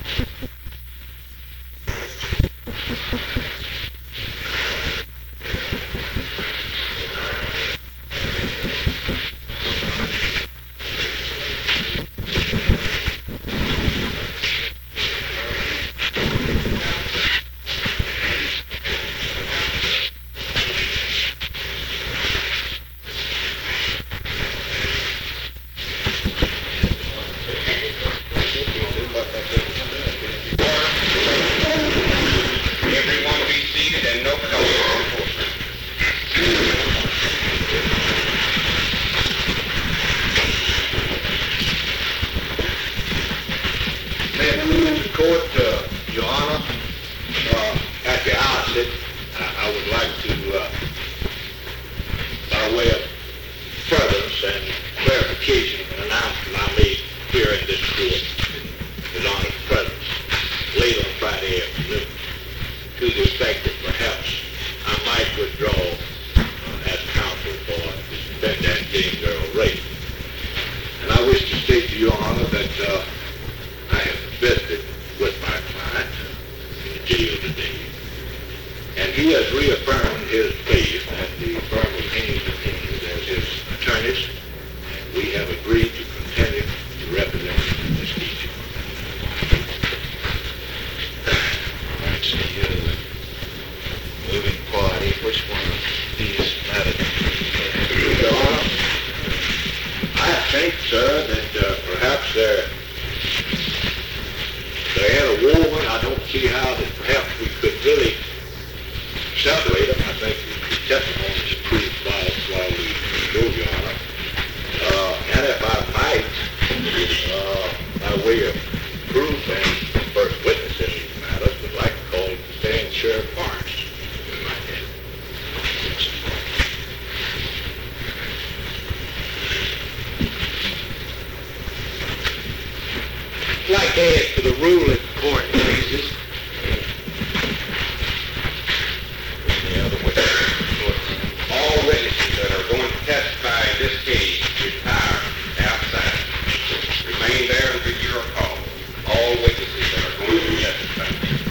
Everyone be seated and no color. Mr. Court, Your Honor, at the outset, I would like to, by way of furtherance and clarification, an announcement I made here in this court, His Honor's presence, late on Friday afternoon, to the effect that perhaps I might withdraw as counsel for the defendant James Earl Ray. And I wish to state to Your Honor that I have visited with my client in the jail today, and he has reaffirmed his faith and the firm of Haynes & Haynes as his attorneys, and we have agreed to continue to represent him in this case. Right, so you're the moving party. Which one of these matters? Your Honor, I think, sir, that perhaps they're in a war. I don't see how that perhaps we could really separate them. I think the testimony is proved while we go, Your Honor. And if I might, by way of proof and first witness in these matters, would like to call the stand Sheriff Barnes. I'd like to ask for the rule in court, please. All witnesses that are going to testify in this case retire outside. Remain there until you're called. All witnesses that are going to testify.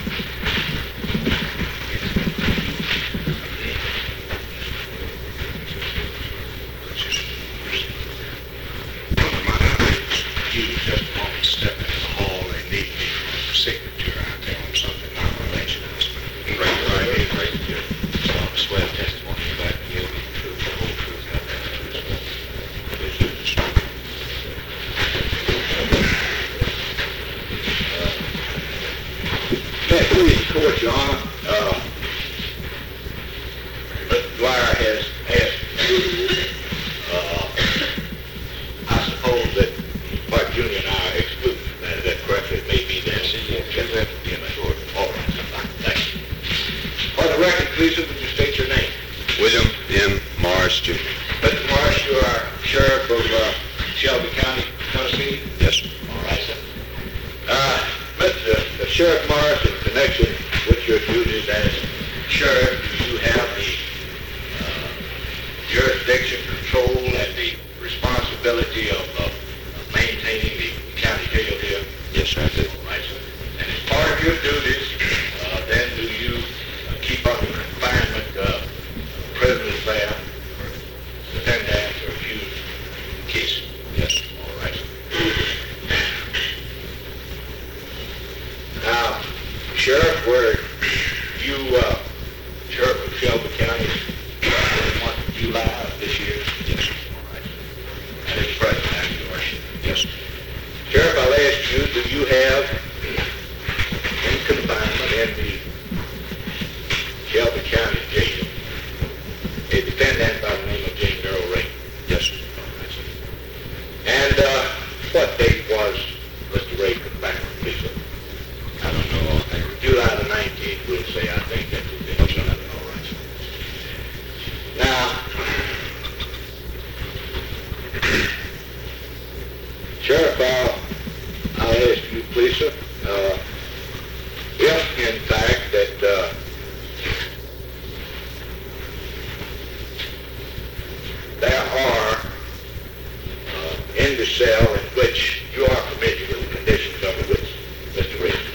You just want to step in the hall and need me for a signature. I tell them something not related. Right here. So I'll swear testimony about you, the truth, the whole truth, nothing but the truth. Please, Court, Your Honor. Mr. Dwyer has asked you, I suppose that Clark Jr. and I are excluded. Is that correct? It may be that. Sure. All right. Thank you. For the record, please, would you state your name? William M. Morris, Jr. Mr. Morris, you are Sheriff of Shelby County, Tennessee? Yes, sir. All right, sir. Mr. Sheriff Morris, in connection with your duties as sheriff, do you have the jurisdiction, control, and the responsibility of maintaining the county jail here? Yes, sir, I do. All right, sir. And as part of your duties, then do you keep under confinement prisoners there, or defendants or accused cases? Yes. All right, sir. Now, Sheriff, were you Sheriff of Shelby County the month of July of this year? Yes. All right. And it's present now, Your Worship. Yes. Sheriff, I'll ask you, do you have in confinement in the Shelby County jail a defendant by the name of James Earl Ray? Yes. All right, sir. And what date was Mr. Ray confined, please, sir? I don't know. July the 19th, we'll say. I think that's it. All right. Now, Sheriff, I'll ask you, please, sir, if, in fact, that there are in the cell in which you are familiar with the conditions under which Mr. Ray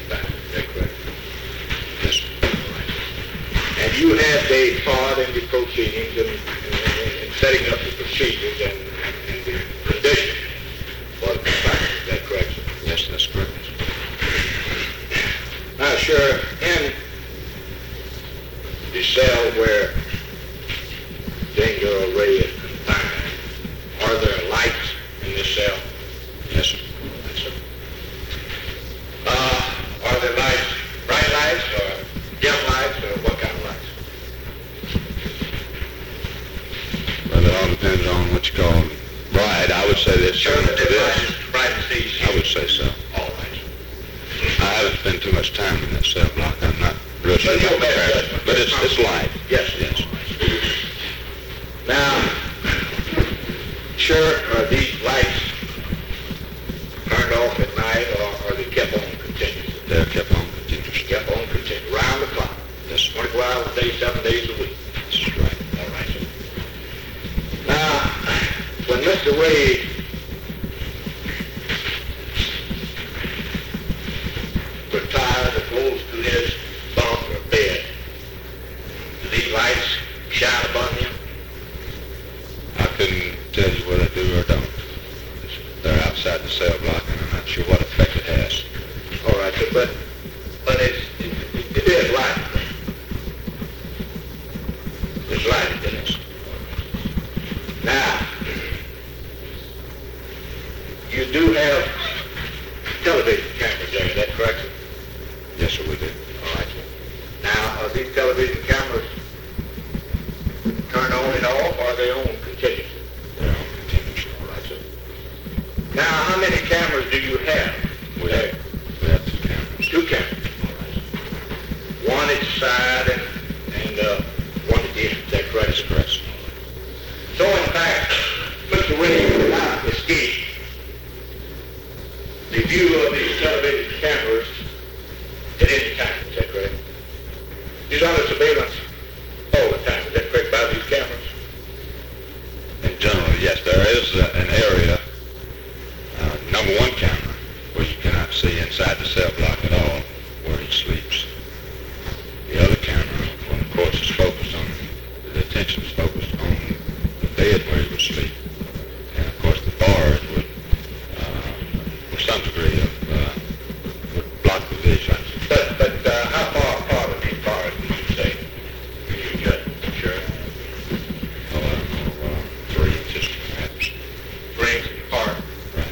would say this, Sure similar that to this this. light is bright as these. I would say so. All right. I haven't spent too much time in that cell block. I'm not real sure But you'll about the bet traffic. judgment. But it's light. Yes. Yes. Now, sure, are these lights turned off at night, or are they kept on continuously? They're kept on continuously. Kept on continuously, round the clock. Yes, sir. 24 hours a day, 7 days a week. That's right. All right, sir. Now, when Mr. Wade retired and goes to his bunk or bed, do these lights shine upon him? I couldn't tell you whether I do or don't. They're outside the cell block, and I'm not sure what effect it has. All right, sir, but it is light. It's light, isn't it? Now, you do have television cameras there, is that correct, sir? Yes, sir, we do. All right, sir. Now, are these television cameras turned on and off, or are they on continuously? They're on continuously. All right, sir. Now, how many cameras do you have? We have two cameras. Two cameras. All right, sir. One each side and one at the end. Is that correct? That's correct, sir. So, in fact, Mr. Williams did not escape the view of these television cameras at any time. Is that correct? He's under surveillance all the time. Is that correct, by these cameras? In general, yes, there is an area, number one camera, where you cannot see inside the cell block at all, where he sleeps. The other camera, well, of course, is focused on, the attention is focused on the bed where he would sleep. And of course, the bars would, with some degree would block the vision. But how far apart are these bars, would you say? You judge, sure. Oh, I don't know, 3 inches perhaps. 3 inches apart. Right.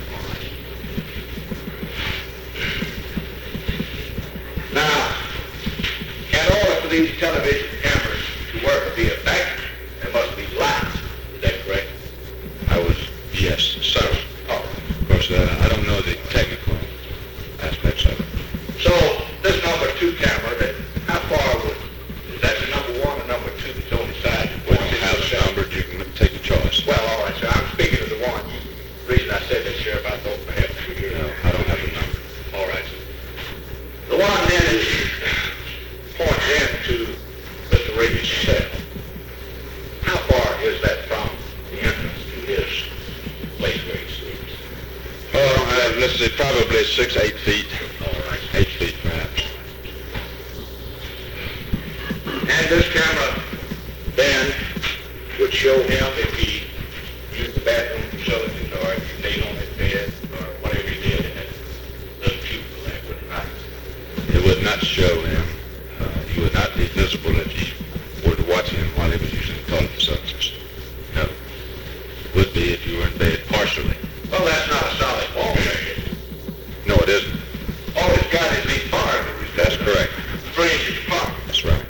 Now, in order for these television cameras to work or be effective, there must be lights. Is that correct? Yes, sir. Oh. Of course, I don't know the technical aspects of it. So, this number 2 camera, how far would, is that the number 1 or number 2 that's on the side? We don't have it numbered. You can take a choice. Well, all right, sir. I'm speaking of the one. The reason I said that, Sheriff, I thought perhaps you could. No, I don't have a number. All right, sir. The one then is points into Mr. Reagan's cell. How far is that from the entrance to his place where he sleeps? Oh, let's say probably 6, 8 feet. All right. 8 feet perhaps. And this camera then would show him if he used the bathroom facilities or if he laid on his bed or whatever he did in that little cubicle there, would it not? It would not show him. He would not be visible if you were to watch him while he was using the toilet facilities. No. It would be if you were in bed partially. Well, that's not a solid wall there, is it? No, it isn't. All it's got is these bars. That's correct. 3 inches apart. That's right.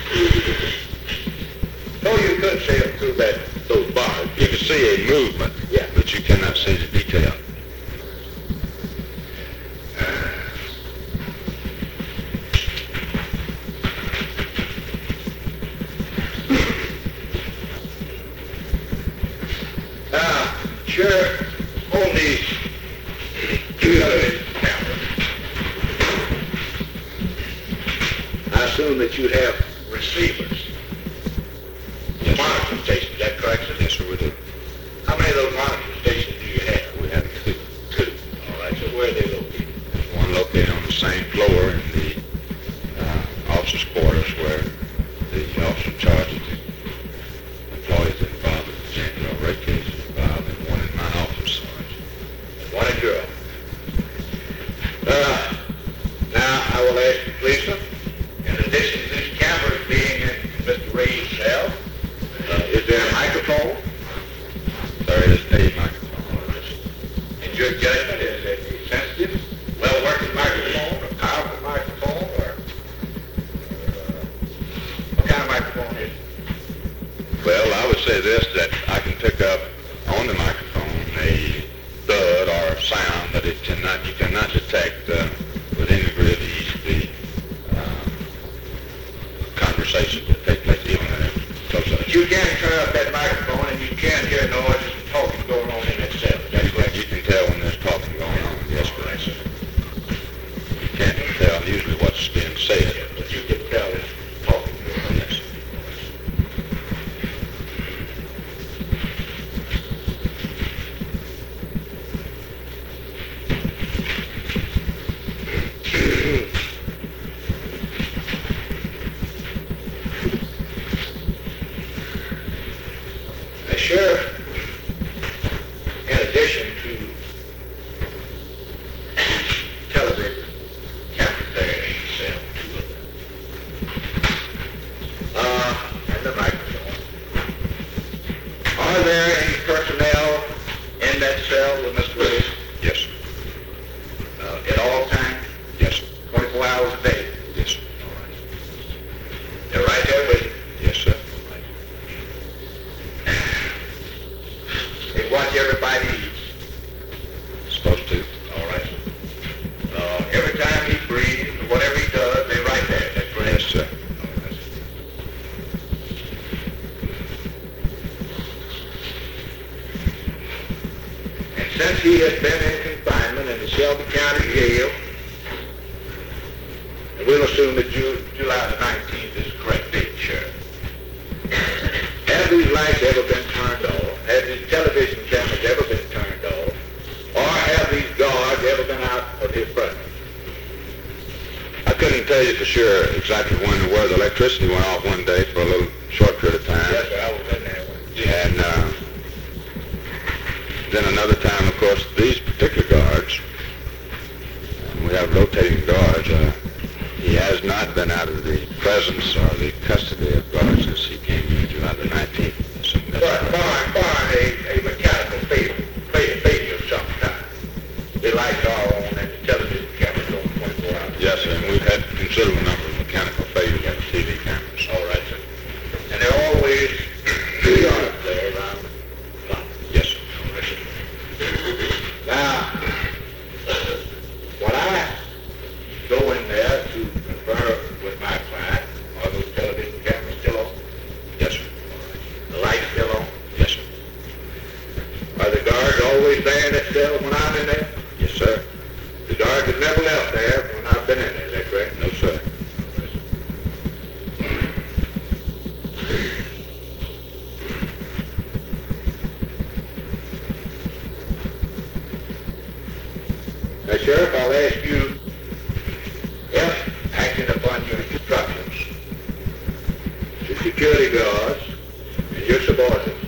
So you could see them through those bars. You can see a movement, Yeah. but you cannot see the detail. Now, sure, on these television cameras, I assume that you have receivers, Yes, sir. monitoring stations, is that correct, sir? Yes, sir, we do. How many of those monitoring stations do you have? We have 2. 2. All right, so where are they located? There's one located on the same floor in the officers' quarters where the officer in charge of the employees involved in the January rape case is involved, and one in my office. One in your office. Now, I will ask you, please, sir, in addition to these cameras being in Mr. Ray's cell, is there a microphone? There is a microphone. In your judgment, is it a sensitive, well-working microphone, a powerful microphone, or what kind of microphone is it? Well, I would say this, that I can pick up on the microphone a you cannot detect with any degree of ease the conversations that take place even in a close up. But you can turn up that microphone and you can hear noises and talking going on in that cell. That's correct. You can tell when there's talking going on. Yes, correct. You can't tell usually what's being said. Yeah, but you can tell it's talking going on. Yes. The sheriff, in addition to television cameras there in the cell, two of them, and the microphone, are there any personnel in that cell with Mr. Willis Yes. at all times, Yes. 24 hours a day? Yes. They're right there with you. Yes, sir. They watch everybody eat. Supposed to. All right. Every time he breathes, or whatever he does, they're right there. That's right. Yes, sir. And since he has been in confinement in the Shelby County Jail, and we'll assume that July the 19th is the correct date, Sheriff, have these lights ever been turned off? Have these television cameras ever been turned off? Or have these guards ever been out of his presence? I couldn't tell you for sure exactly when and where the electricity went off one day for a little short period of time. Yes, sir, I was in there. And then another time, of course, these particular guards, we have rotating guards, he has not been out of the presence or the custody of guards since he came in July the 19th. Barring a mechanical failure of some kind. The lights are on and the television cameras on 24 hours. Yes, sir, and we've had a considerable number of mechanical failures on the TV cameras. All right, sir. And there are always two guards there around the clock. Yes, sir. Now, when I go in there to confer with my client, are those television cameras still on? Yes, sir. The lights still on? Yes, sir. Are the guards always there in that cell when I'm in there? Yes, sir. The guards have never left there when I've been in there, is that correct? No, sir. Now, Sheriff, I'll ask you, if acting upon your instructions, the security guards and your subordinates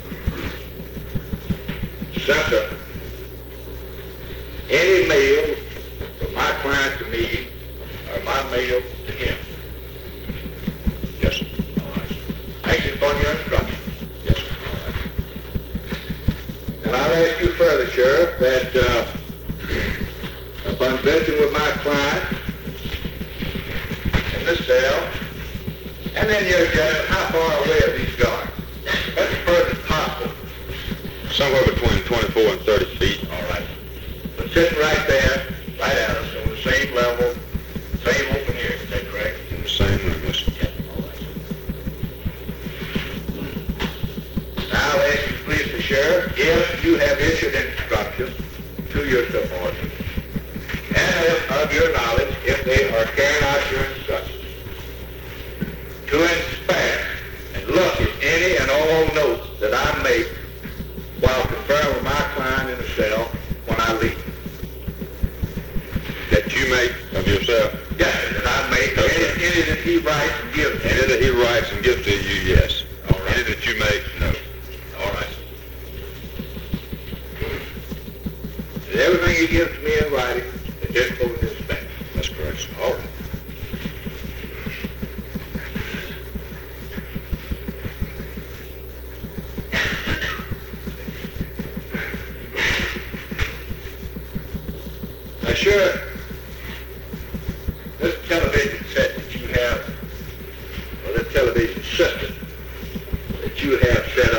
censor any mail from my client to me or my mail to him. Yes, sir. All right. Acting upon your instructions. Yes, sir. And I'll ask you further, Sheriff, that upon visiting with my client in this cell, and then you're how far away are these guards? That's the furthest possible. Somewhere between 24 and 30 feet. All right. But sitting right there, right at us, on the same level, same open ear, is that correct? In the same room, yes, sir. Yes. All right. Now I'll ask you, please, the Sheriff, if you have issued instructions to your subordinates, and if, of your knowledge, if they are carrying out your instructions, to inspect and look at any and all notes that I make while conferring with my client in the cell when I leave. That you make of yourself? Yes, that I make. No, any sir. that he writes and gives me. Any that he writes and gives to you, yes. All right. Any that you make, no. All right. And everything he gives to me in writing is just for the inspection. That's correct, sir. All right. Now, sure, this television set that you have, or this television system that you have set